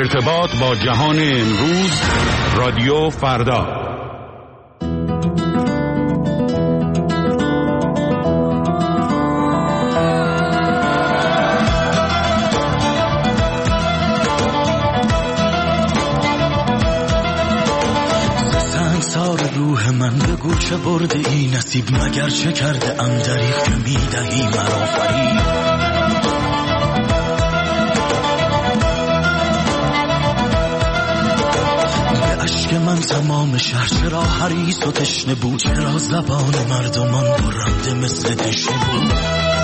ارتباط با جهان امروز، رادیو فردا. روح من بگو چه برده ای نصیب، مگر چه کرده ام دریغ که میدهی مرا فریب. به اشک من تمام شهر چرا حریص و تشنه بود، چرا زبان مردمان برنده مثل دشنه بود.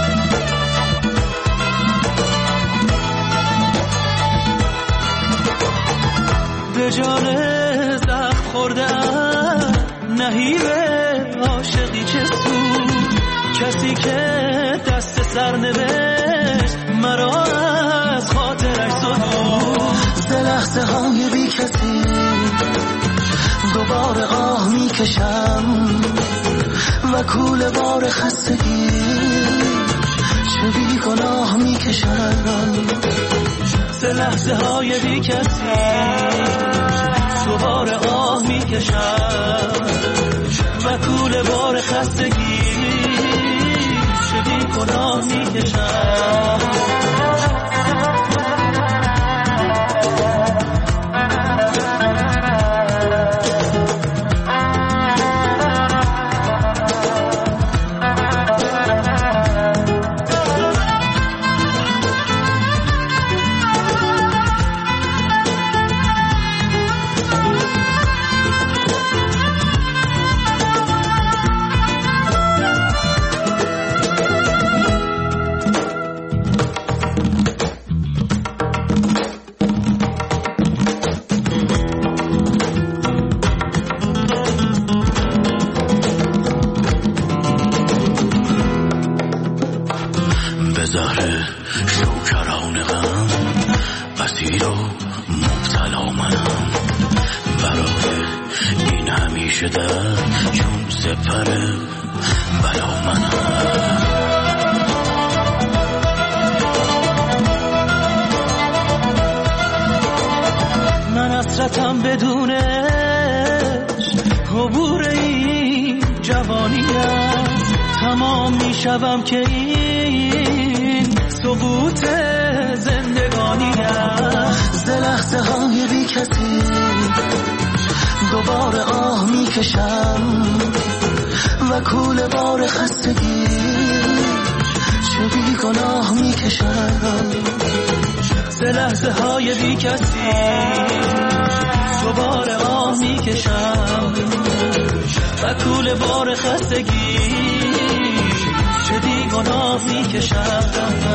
به جان زخم خوردم نهیب عاشقی چه سود، کسی که دست سر نوشت مرا از خاطرش زدود. ز لحظه های بی کسی دوباره آه می کشم و کوله بار خستگی چه بی گناه می کشم. ز لحظه های بی کسی دوباره آه می کشم و کوله بار خستگی چه بی گناه می کشم. حسرتم بدونش عبور این جوانی است، تمام میشوم که این سقوط زندگانی است. ز لحظه های بی کسی دوباره آه میکشم و کوله بار خستگی چه بی گناه میکشم. ز لحظه های بی کسی دوباره آه میکشم و کوله بار خستگی چه بی گناه میکشم.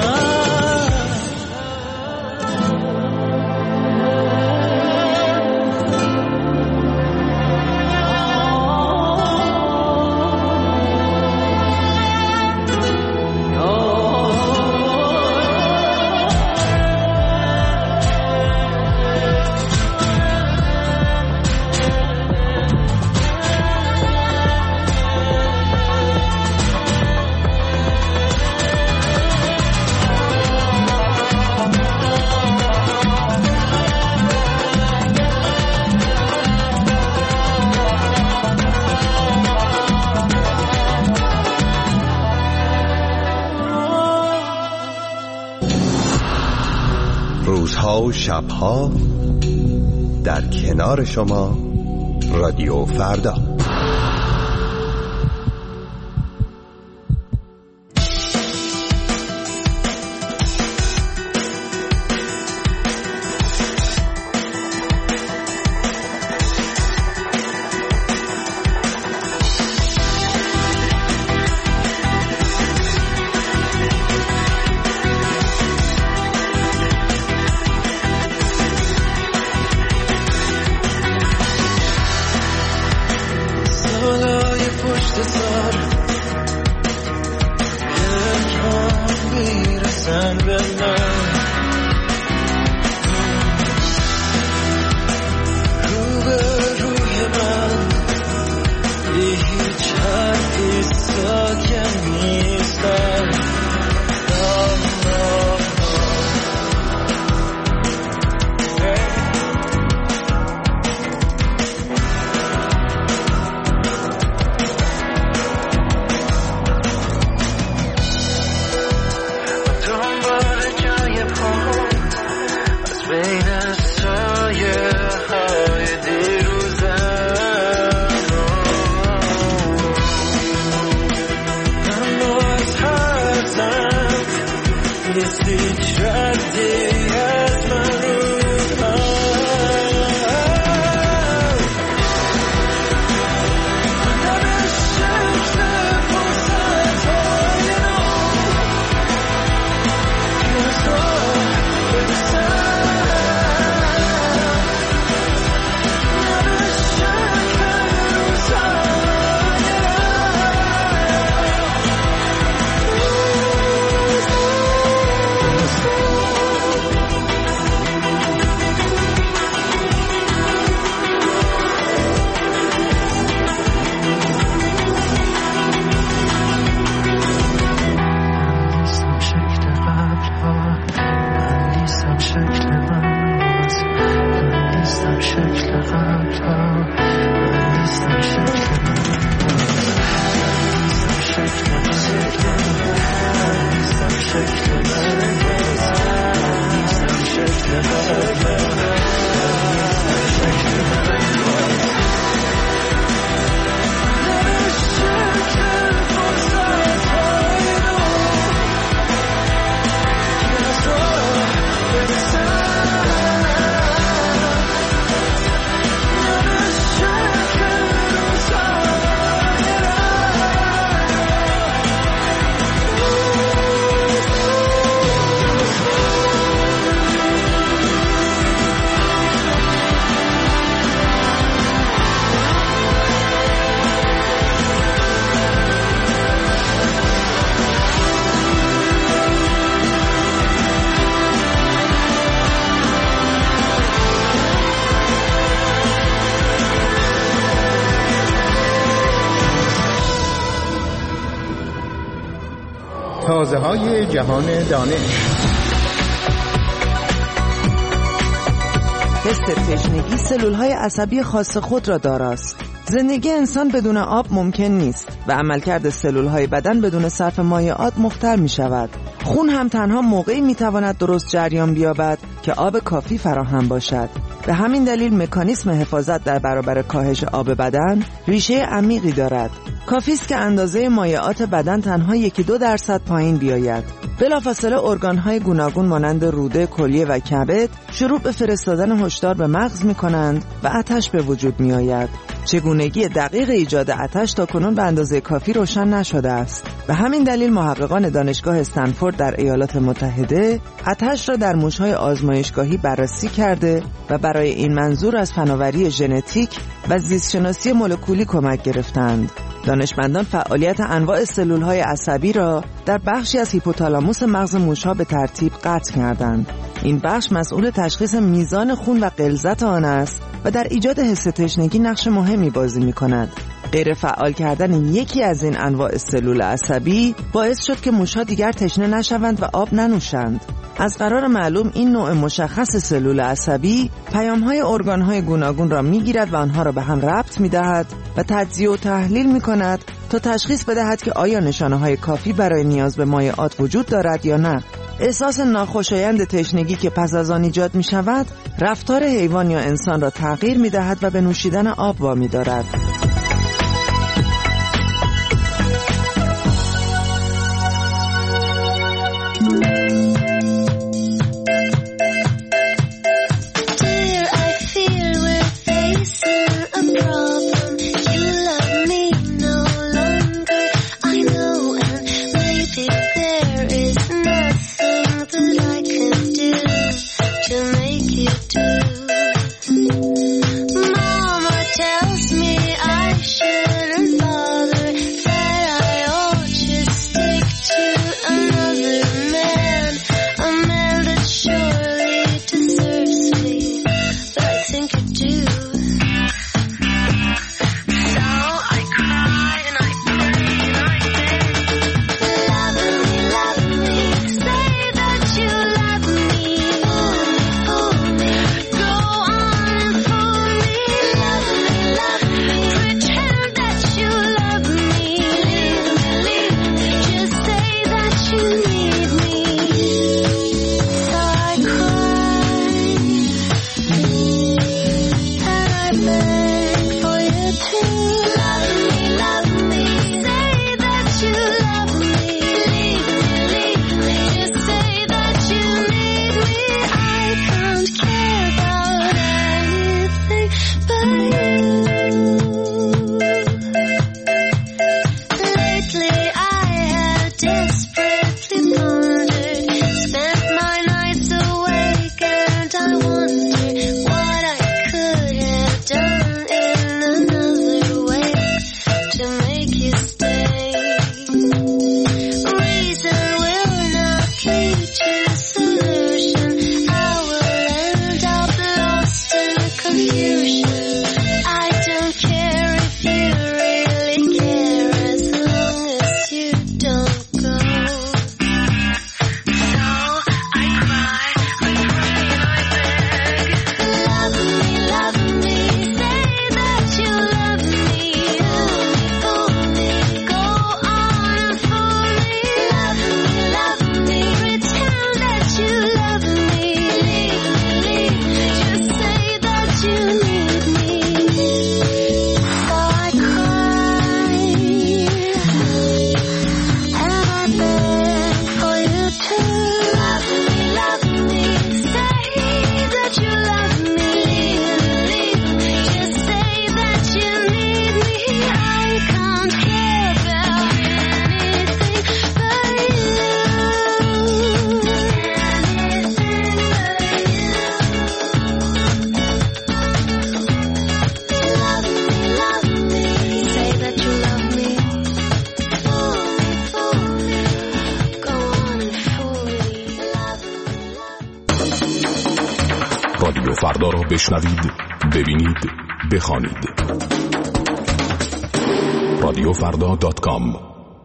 روزها و شبها در کنار شما رادیو فردا. تازه‌های جهان دانش. حس تشنگی سلول‌های عصبی خاص خود را داراست. زندگی انسان بدون آب ممکن نیست و عملکرد سلول‌های بدن بدون صرف مایعات مختل می‌شود. خون هم تنها موقعی می‌تواند درست جریان بیابد که آب کافی فراهم باشد. به همین دلیل مکانیسم حفاظت در برابر کاهش آب بدن ریشه عمیقی دارد. کافی است که اندازه مایعات بدن تنها 1-2% پایین بیاید. بلافاصله ارگان‌های گوناگون مانند روده، کلیه و کبد شروع به فرستادن هشدار به مغز می‌کنند و آتش به وجود می‌آید. چگونگی دقیق ایجاد آتش تاکنون به اندازه کافی روشن نشده است. به همین دلیل محققان دانشگاه استنفورد در ایالات متحده آتش را در موش‌های آزمایشگاهی بررسی کرده و برای این منظور از فناوری ژنتیک و زیستشناسی مولکولی کمک گرفتند. دانشمندان فعالیت انواع سلول‌های عصبی را در بخشی از هیپوتالاموس مغز موش‌ها به ترتیب قطع کردند. این بخش مسئول تشخیص میزان خون و غلظت آن است و در ایجاد حس تشنگی نقش مهمی بازی می‌کند. غیر فعال کردن یکی از این انواع سلول عصبی باعث شد که موش‌ها دیگر تشنه نشوند و آب ننوشند. از قرار معلوم این نوع مشخص سلول عصبی پیام‌های ارگان‌های گوناگون را می‌گیرد و آنها را به هم ربط می‌دهد و تجزیه و تحلیل می‌کند تا تشخیص بدهد که آیا نشانه‌های کافی برای نیاز به مایعات وجود دارد یا نه. احساس ناخوشایند تشنگی که پس از آن ایجاد می‌شود، رفتار حیوان یا انسان را تغییر می‌دهد و به نوشیدن آب وامی‌دارد. Go رادیو فردا را بشنوید، ببینید، بخوانید. radiofrda.com.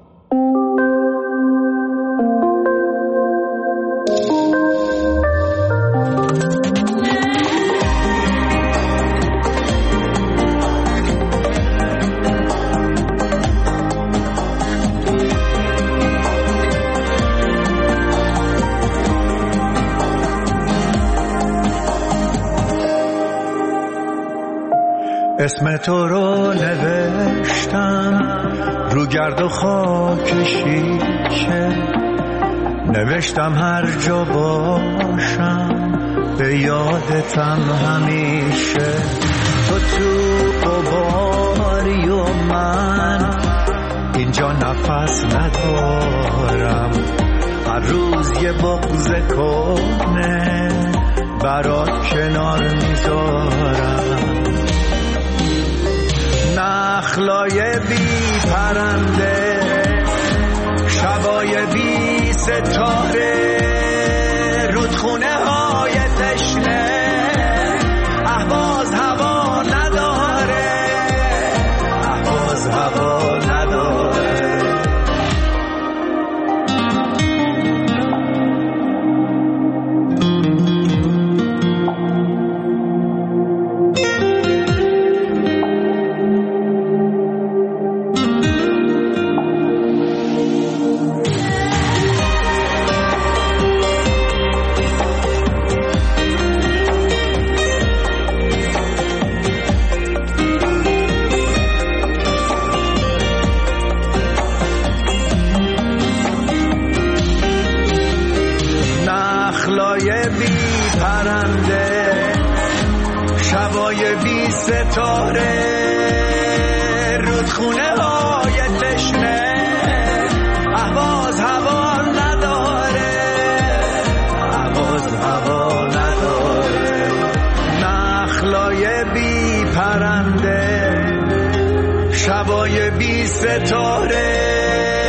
اسم تو رو نوشتم رو گرد و خاک شیشه، نوشتم هر جا باشم به یادتم همیشه. تو قباری و من اینجا نفس ندارم، هر روز یه بغض کنه برات کنار میذارم. نخلای بی پرنده، شبای بی ستاره، رودخونه های تشنه، اهواز هوا نداره، اهواز هوا نداره. شبای بی ستاره، رودخونه های تشنه، اهواز هوا نداره، اهواز هوا نداره. نخلای بی پرنده، شبای بی ستاره،